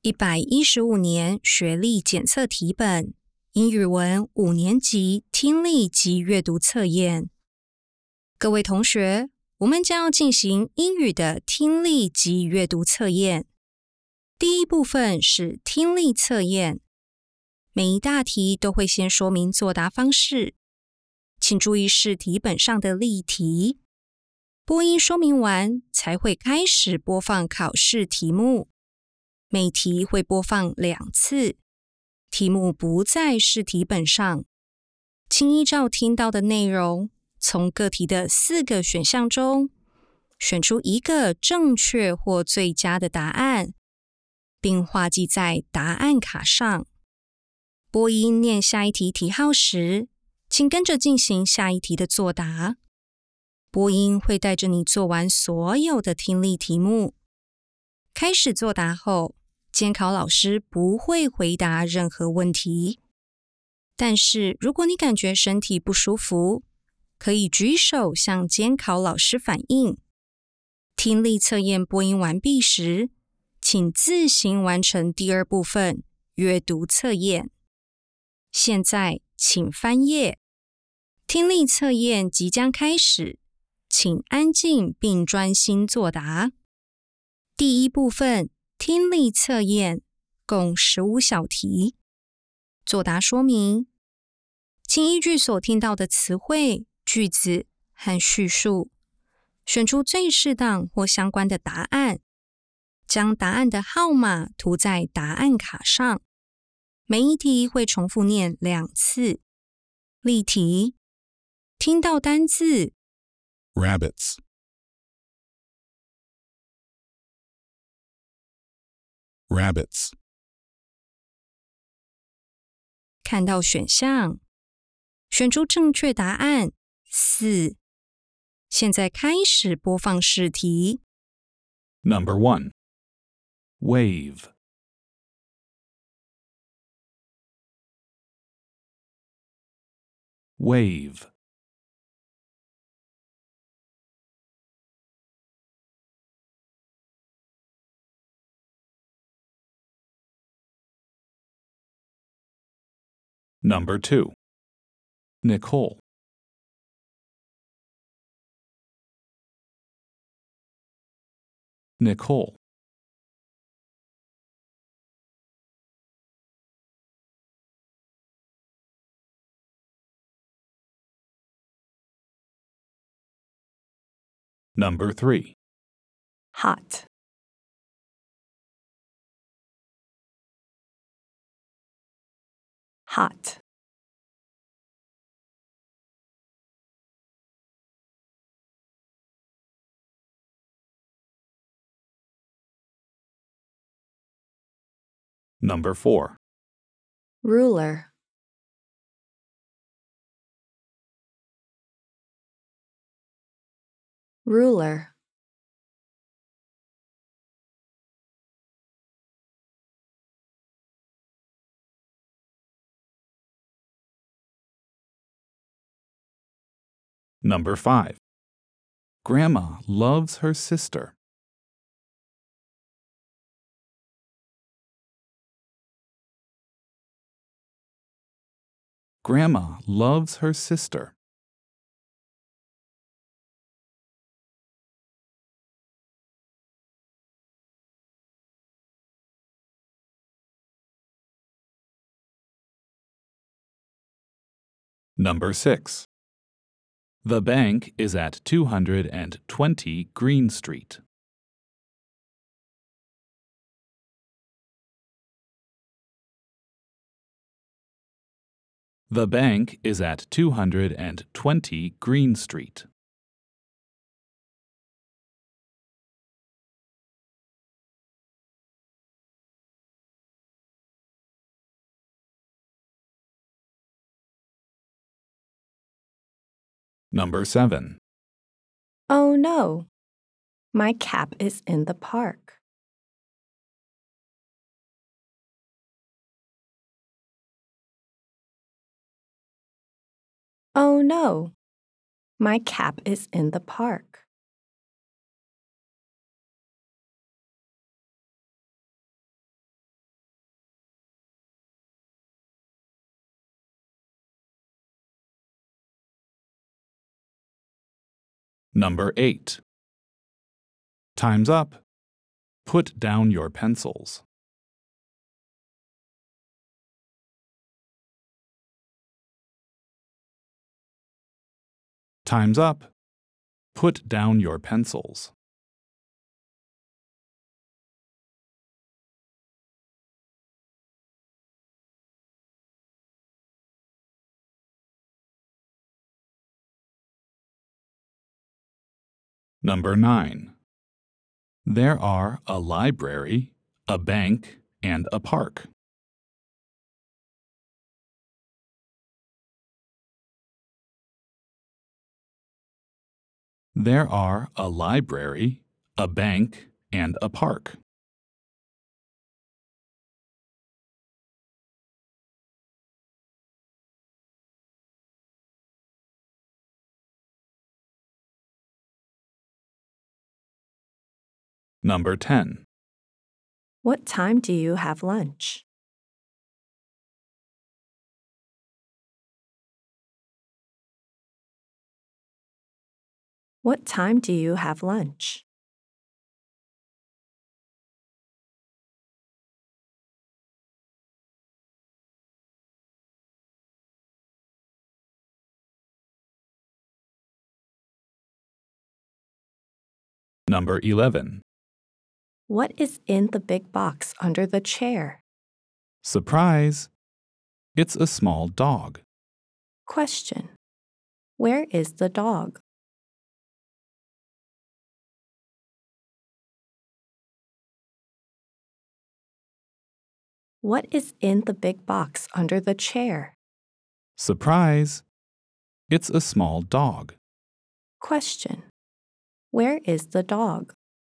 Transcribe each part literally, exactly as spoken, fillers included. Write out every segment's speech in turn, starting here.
一百一十五年学历检测题本，英语文五年级听力及阅读测验。各位同学，我们将要进行英语的听力及阅读测验。第一部分是听力测验，每一大题都会先说明作答方式，请注意试题本上的例题。播音说明完才会开始播放考试题目。每题会播放两次，题目不在试题本上，请依照听到的内容，从各题的四个选项中选出一个正确或最佳的答案，并画记在答案卡上。播音念下一题题号时，请跟着进行下一题的作答。播音会带着你做完所有的听力题目。开始作答后，监考老师不会回答任何问题。但是如果你感觉身体不舒服，可以举手向监考老师反映。听力测验播音完毕时，请自行完成第二部分阅读测验。现在请翻页，听力测验即将开始，请安静并专心作答。第一部分听力测验共十五小题，作答说明，请依据所听到的词汇、句子和叙述，选出最适当或相关的答案，将答案的号码涂在答案卡上。每一题会重复念两次。例题：听到单字 rabbits, rabbits, 看到选项，选出正确答案四。现在开始播放试题。 Number one, wave, wave, Number two, Nicole, Nicole, Number three, hot, hot, Number four, ruler, ruler, Number five, Grandma loves her sister, Grandma loves her sister. Number six, the bank is at two hundred twenty Green Street. The bank is at two hundred twenty Green Street. Number seven, oh no, my cap is in the park. Oh no, my cap is in the park. Number eight. Time's up. Put down your pencils. Time's up. Put down your pencils. Number nine. There are a library, a bank, and a park. There are a library, a bank, and a park. Number ten. What time do you have lunch? What time do you have lunch? Number eleven. What is in the big box under the chair? Surprise! It's a small dog. Question. Where is the dog? What is in the big box under the chair? Surprise! It's a small dog. Question. Where is the dog?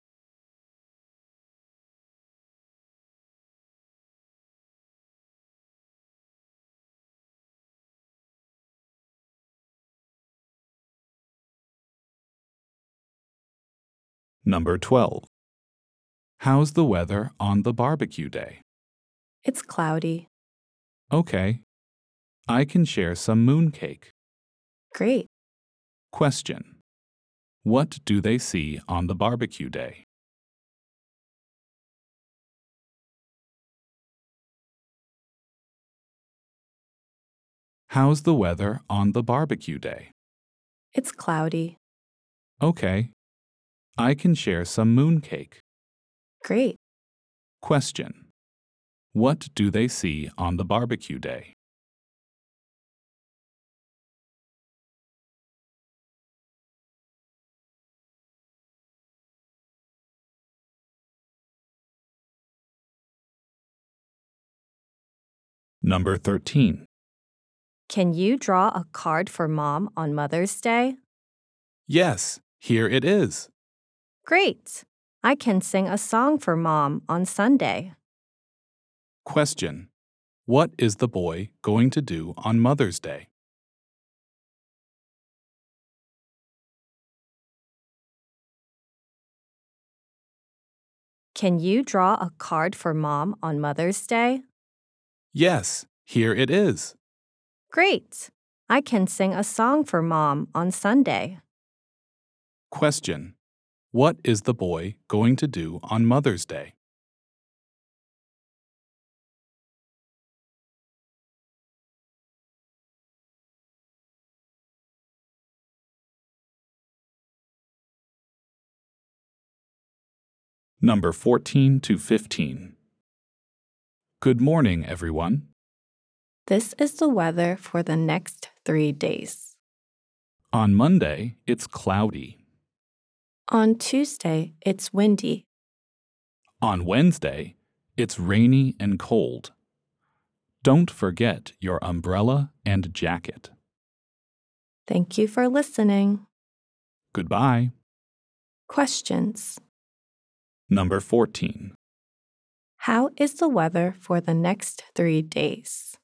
Number twelve. How's the weather on the barbecue day? It's cloudy. Okay. I can share some mooncake. Great. Question. What do they see on the barbecue day? How's the weather on the barbecue day? It's cloudy. Okay. I can share some mooncake. Great. Question. What do they see on the barbecue day? Number thirteen. Can you draw a card for Mom on Mother's Day? Yes, here it is. Great. I can sing a song for Mom on Sunday. Question. What is the boy going to do on Mother's Day? Can you draw a card for Mom on Mother's Day? Yes, here it is. Great. I can sing a song for Mom on Sunday. Question. What is the boy going to do on Mother's Day? Number fourteen to fifteen. Good morning, everyone. This is the weather for the next three days. On Monday, it's cloudy. On Tuesday, it's windy. On Wednesday, it's rainy and cold. Don't forget your umbrella and jacket. Thank you for listening. Goodbye. Questions. Number fourteen. How is the weather for the next three days?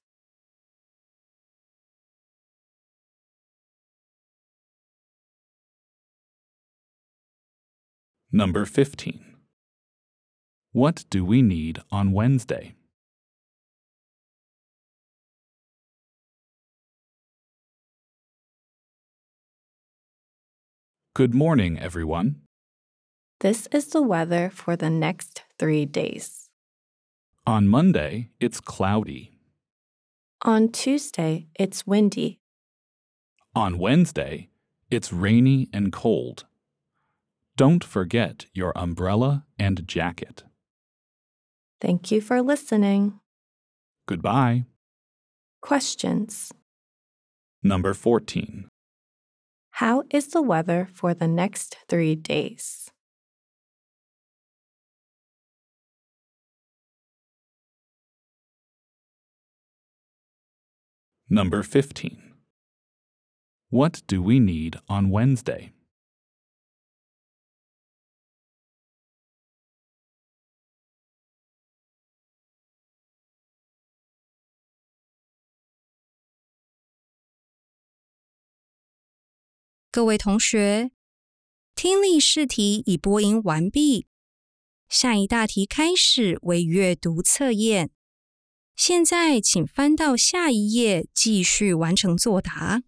Number fifteen. What do we need on Wednesday? Good morning, everyone. This is the weather for the next three days. On Monday, it's cloudy. On Tuesday, it's windy. On Wednesday, it's rainy and cold. Don't forget your umbrella and jacket. Thank you for listening. Goodbye. Questions. Number fourteen. How is the weather for the next three days? Number fifteen. What do we need on Wednesday? “各位同学，听力试题已播音完毕，下一大题开始为阅读测验。现在请翻到下一页，继续完成作答。